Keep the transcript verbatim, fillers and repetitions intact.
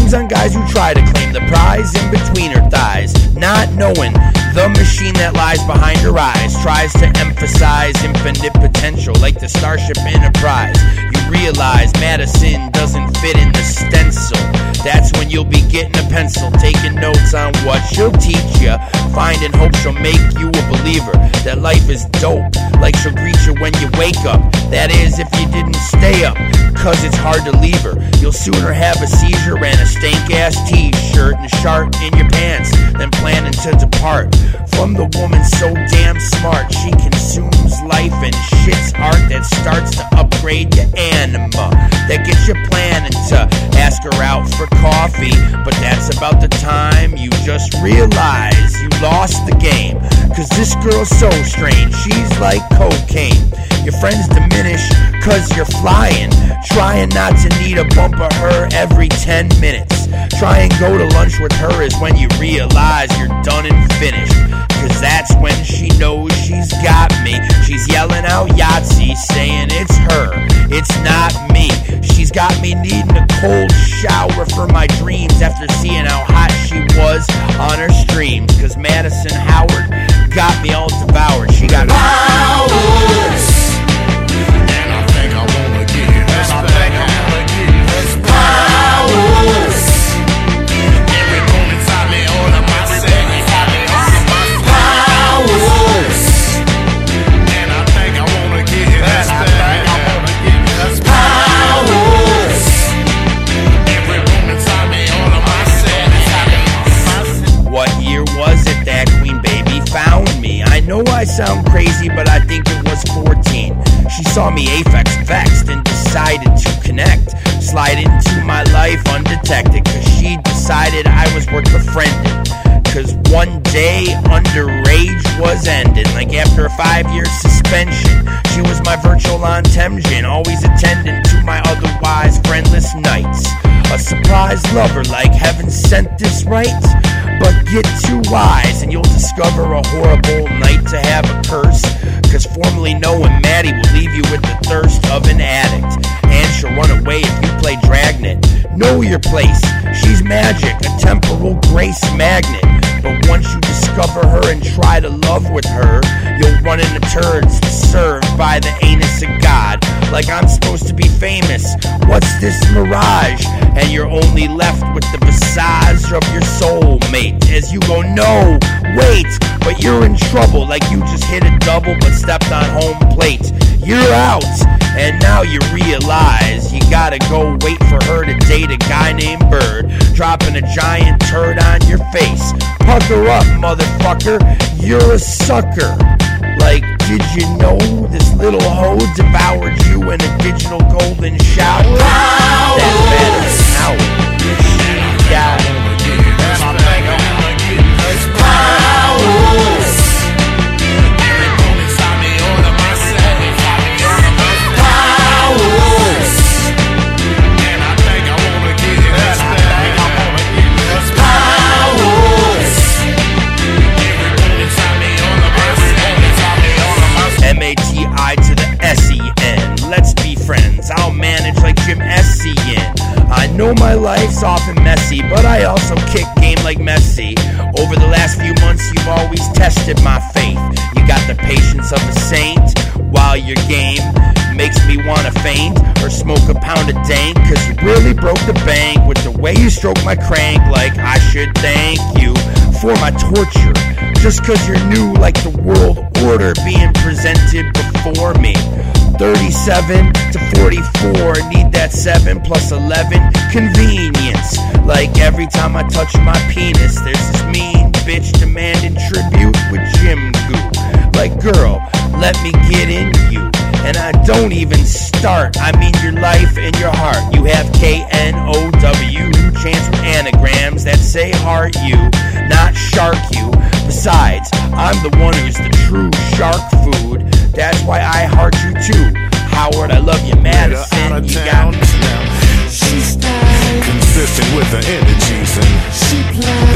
Blames on guys who try to claim the prize in between her thighs, not knowing the machine that lies behind her eyes tries to emphasize infinite potential like the Starship Enterprise. You realize Madison doesn't fit in the stencil. That's when you'll be getting a pencil, taking notes on what she'll teach you, finding hope she'll make you a believer that life is dope, like she'll greet you when you wake up. That is, if you didn't stay up, cause it's hard to leave her. You'll sooner have a seizure and a stank-ass t-shirt and shart in your pants than planning to depart from the woman so damn smart. She consumes life and shits art that starts to upgrade your anima, that gets you planning to ask her out for coffee. But that's about the time you just realize you lost the game, cause this girl's so strange, she's like cocaine. Your friends diminish cause you're flying, trying not to need a bump of her every ten minutes. Try and go to lunch with her is when you realize you're done and finished, cause that's when she knows she's got me. She's yelling out Yahtzee, saying it's her, it's not me. She's got me needing a cold shower for my dreams after seeing how hot she was on her streams, cause Madison Howard got me all devoured. She got powers, and I think I wanna get it. That's I think I wanna get it. That's powers. Every moment inside me, all of my seconds, powers, and I think I wanna get it. That's I think I wanna get it. That's powers. Every moment inside me, all of my seconds. What year was it that Queen Baby found me? I know I sound crazy, but I think it was fourteen. She saw me aphex vexed and decided to connect, slide into my life undetected, cause she decided I was worth befriending. Cause one day underage was ending, like after a five-year suspension. She was my virtual Antemgen, always attending to my otherwise friendless nights. A surprise lover like heaven sent this right. But get too wise and you'll discover a horrible night to have a curse, cause formerly knowing Maddie will leave you with the thirst of an addict, and she'll run away if you play Dragnet. Know your place, she's magic, a temporal grace magnet. But once you discover her and try to love with her, you'll run into turds served by the anus of God. Like I'm supposed to be famous, what's this mirage? And you're only left with the visage of your soulmate as you go, no, wait, but you're in trouble, like you just hit a double but stepped on home plate. You're out, and now you realize you gotta go wait for her to date a guy named Bird, dropping a giant turd on your face. Pucker up, motherfucker, you're a sucker. Like, did you know this little hoe devoured you in a digital golden shower? That Madison Howard, she got it. That's I think I wanna get it. That's powers. Every moment inside me, all of my seconds, powers, and I think I wanna get it. That's I think I wanna get it. That's powers. Every moment inside me, all of my seconds, all of my M A T I to the S E N. Let's be friends, I'll manage like Jim S C N. I know my life's often messy, but I also kick game like Messi. Over the last few months, you've always tested my faith. You got the patience of a saint, while your game makes me wanna faint or smoke a pound of dank, cause you really broke the bank with the way you stroke my crank. Like I should thank you for my torture, just cause you're new like the world order being presented before me. Thirty-seven to forty-four, need that seven plus eleven convenience. Like every time I touch my penis, there's this mean bitch demanding tribute with gym goo. Like girl, let me get in you, and I don't even start, I mean your life and your heart. You have K N O W, chants with anagrams that say heart you, not shark you. Besides, I'm the one who's the true shark food. That's why I heart you too. Howard, I love you, Madison. You got me. She's consistent with her energies and she plays.